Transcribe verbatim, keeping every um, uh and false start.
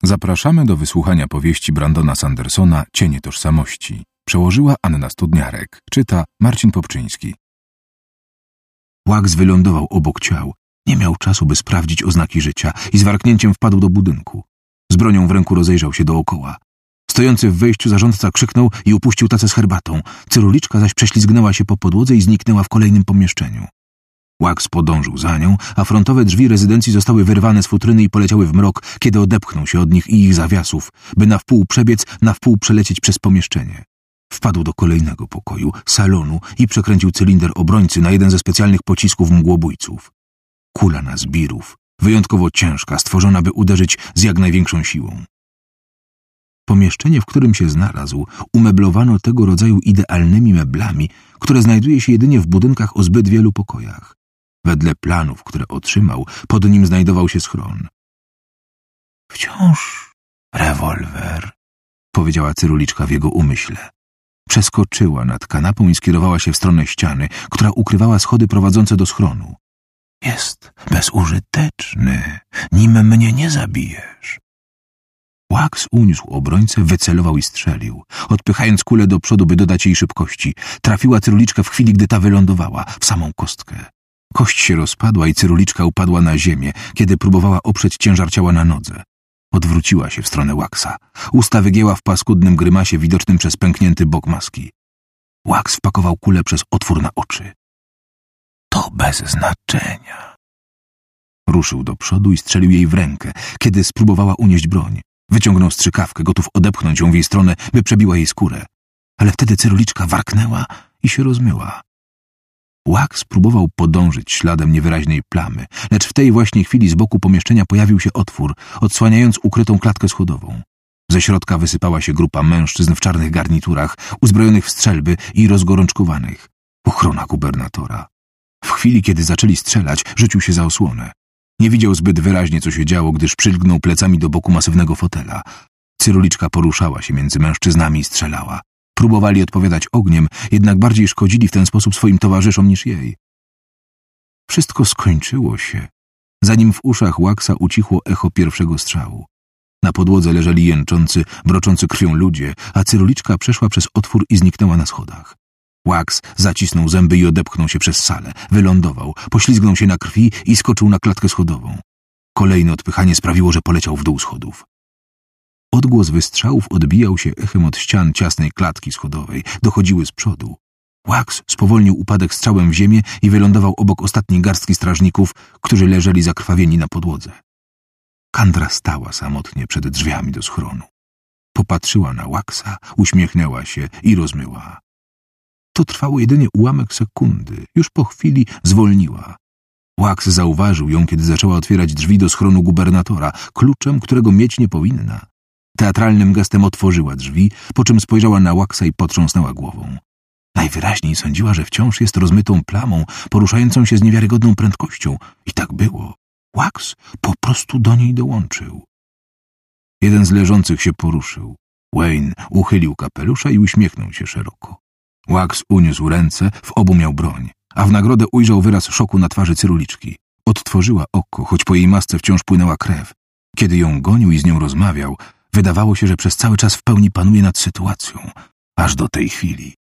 Zapraszamy do wysłuchania powieści Brandona Sandersona Cienie tożsamości. Przełożyła Anna Studniarek. Czyta Marcin Popczyński. Wax wylądował obok ciał. Nie miał czasu, by sprawdzić oznaki życia i z warknięciem wpadł do budynku. Z bronią w ręku rozejrzał się dookoła. Stojący w wejściu zarządca krzyknął i upuścił tacę z herbatą. Cyruliczka zaś prześlizgnęła się po podłodze i zniknęła w kolejnym pomieszczeniu. Wax podążył za nią, a frontowe drzwi rezydencji zostały wyrwane z futryny i poleciały w mrok, kiedy odepchnął się od nich i ich zawiasów, by na wpół przebiec, na wpół przelecieć przez pomieszczenie. Wpadł do kolejnego pokoju, salonu i przekręcił cylinder obrońcy na jeden ze specjalnych pocisków mgłobójców. Kula na zbirów, wyjątkowo ciężka, stworzona, by uderzyć z jak największą siłą. Pomieszczenie, w którym się znalazł, umeblowano tego rodzaju idealnymi meblami, które znajduje się jedynie w budynkach o zbyt wielu pokojach. Wedle planów, które otrzymał, pod nim znajdował się schron. Wciąż rewolwer, powiedziała Cyruliczka w jego umyśle. Przeskoczyła nad kanapą i skierowała się w stronę ściany, która ukrywała schody prowadzące do schronu. Jest bezużyteczny, nim mnie nie zabijesz. Wax uniósł obrońcę, wycelował i strzelił, odpychając kulę do przodu, by dodać jej szybkości. Trafiła Cyruliczkę w chwili, gdy ta wylądowała, w samą kostkę. Kość się rozpadła i Cyruliczka upadła na ziemię, kiedy próbowała oprzeć ciężar ciała na nodze. Odwróciła się w stronę Waxa. Usta wygięła w paskudnym grymasie widocznym przez pęknięty bok maski. Wax wpakował kulę przez otwór na oczy. To bez znaczenia. Ruszył do przodu i strzelił jej w rękę, kiedy spróbowała unieść broń. Wyciągnął strzykawkę, gotów odepchnąć ją w jej stronę, by przebiła jej skórę. Ale wtedy Cyruliczka warknęła i się rozmyła. Wax próbował podążyć śladem niewyraźnej plamy, lecz w tej właśnie chwili z boku pomieszczenia pojawił się otwór, odsłaniając ukrytą klatkę schodową. Ze środka wysypała się grupa mężczyzn w czarnych garniturach, uzbrojonych w strzelby i rozgorączkowanych. Ochrona gubernatora. W chwili, kiedy zaczęli strzelać, rzucił się za osłonę. Nie widział zbyt wyraźnie, co się działo, gdyż przylgnął plecami do boku masywnego fotela. Cyruliczka poruszała się między mężczyznami i strzelała. Próbowali odpowiadać ogniem, jednak bardziej szkodzili w ten sposób swoim towarzyszom niż jej. Wszystko skończyło się, zanim w uszach Waxa ucichło echo pierwszego strzału. Na podłodze leżeli jęczący, broczący krwią ludzie, a Cyruliczka przeszła przez otwór i zniknęła na schodach. Wax zacisnął zęby i odepchnął się przez salę. Wylądował, poślizgnął się na krwi i skoczył na klatkę schodową. Kolejne odpychanie sprawiło, że poleciał w dół schodów. Odgłos wystrzałów odbijał się echem od ścian ciasnej klatki schodowej. Dochodziły z przodu. Wax spowolnił upadek strzałem w ziemię i wylądował obok ostatniej garstki strażników, którzy leżeli zakrwawieni na podłodze. Kandra stała samotnie przed drzwiami do schronu. Popatrzyła na Waxa, uśmiechnęła się i rozmyła. To trwało jedynie ułamek sekundy. Już po chwili zwolniła. Wax zauważył ją, kiedy zaczęła otwierać drzwi do schronu gubernatora, kluczem, którego mieć nie powinna. Teatralnym gestem otworzyła drzwi, po czym spojrzała na Waxa i potrząsnęła głową. Najwyraźniej sądziła, że wciąż jest rozmytą plamą, poruszającą się z niewiarygodną prędkością. I tak było. Wax po prostu do niej dołączył. Jeden z leżących się poruszył. Wayne uchylił kapelusza i uśmiechnął się szeroko. Wax uniósł ręce, w obu miał broń, a w nagrodę ujrzał wyraz szoku na twarzy Cyruliczki. Odtworzyła oko, choć po jej masce wciąż płynęła krew. Kiedy ją gonił i z nią rozmawiał, wydawało się, że przez cały czas w pełni panuje nad sytuacją, aż do tej chwili.